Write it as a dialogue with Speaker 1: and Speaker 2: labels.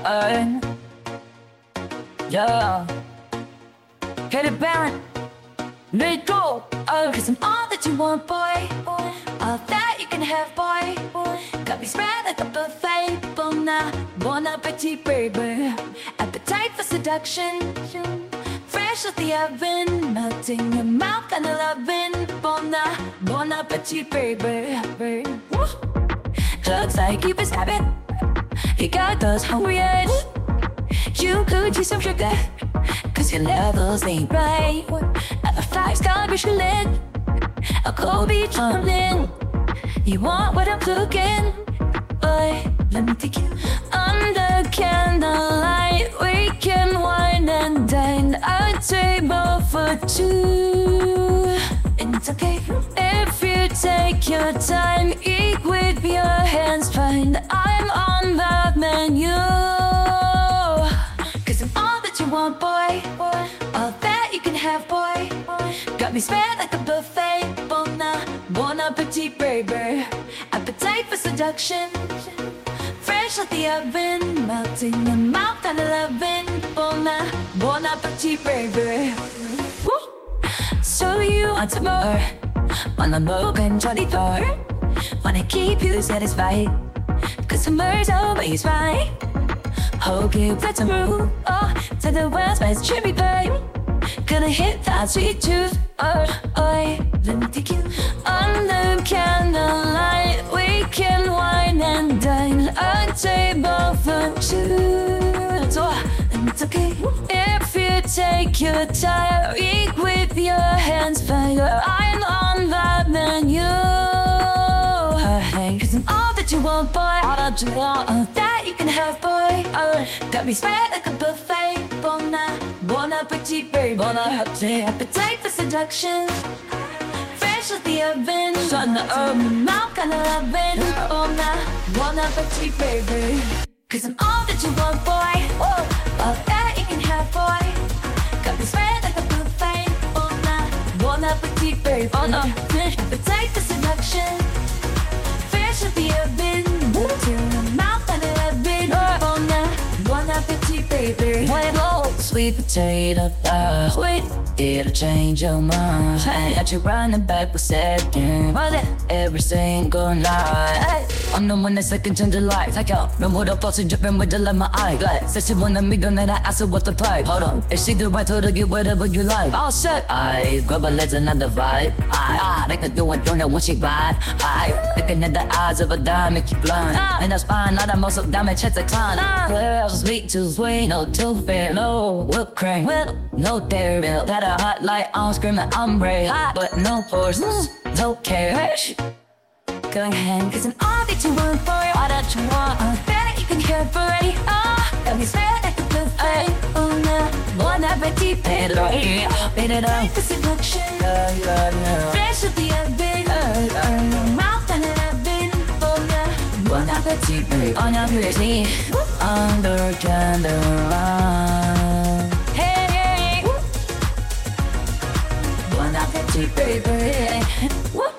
Speaker 1: Yeah. Katy Perry, let it go. Cause I'm all that you want, boy. All that you can have, boy. Got me spread like a buffet. Bon appetit, baby. Appetite for seduction. Fresh out the oven, melting your mouth, kinda loving. Bon appetit, baby. Looks like you been stabbing. You got those hungry eyes. You could use some sugar, cause your levels ain't right. A 5-star Michelin, a cold beach tumbling. You want what I'm cooking? Boy, let me take you under candlelight. We can wine and dine, a table for two. And it's okay if you take your time. Eat with your hands, find I'm on the menu. Cause I'm all that you want, boy. All that you can have, boy. Got me spread like a buffet. Bon appetit, baby. Appetite for seduction. Fresh out the oven, melting your mouth, kinda loving. Bon appetit, baby. Woo! So you want some more? Wanna milk and Johnny Thor? Wanna keep you satisfied? Cause summer's always right. Okay, that's a rule. Oh, to the world's best cherry pie. Gonna hit that sweet tooth. Let me take you under candlelight. We can wine and dine, a table for two. And it's okay if you take your time. Eat with your hands, find I'm on the menu. Cause I'm all that you want, boy. All that you want, all that you can have, boy. Got me spread like a buffet. Bon appetit, baby. Bon appetit. Appetite for seduction. Fresh out the oven. Shut the oven. Mouth kinda loving. Bon appetit, baby. Cause I'm all that you want, boy. All that you can have, boy. Got me spread like a buffet. Bon appetit, baby. Bon appetit. Appetite for seduction. Fresh out the oven. To the mouth kinda loving. Bon appetit, baby. Sweet potato pie. Wait, did I change your mind? I got you running back for second. Was it everything going right? I'm the one that's second in the light. Take out, remember the thoughts and dripping with the light in my eye. Glad, said she wanted me, then I asked her what the pipe. Hold on, if she the right to get whatever you like. All set, I grab a legs another vibe. I make her do it, don't know what she ride. I looking at the eyes of a dime, make you blind. And that's fine, not a muscle damage, chance to climb. Well, sweet too sweet, no too fair, no whipped cream, well, no dairy milk. Got a hot light on, screaming I'm red hot, but no force, don't care. Go ahead, cause I'm all that you want, boy. All that you want, all that you can have, boy. Got me spread like a buffet. Bon appetit, baby. Beat it up for seduction. Fresh out the oven. Mouth and oven. Bon appetit, baby. Bon appetit. Under candlelight. Hey. Bon appetit, baby.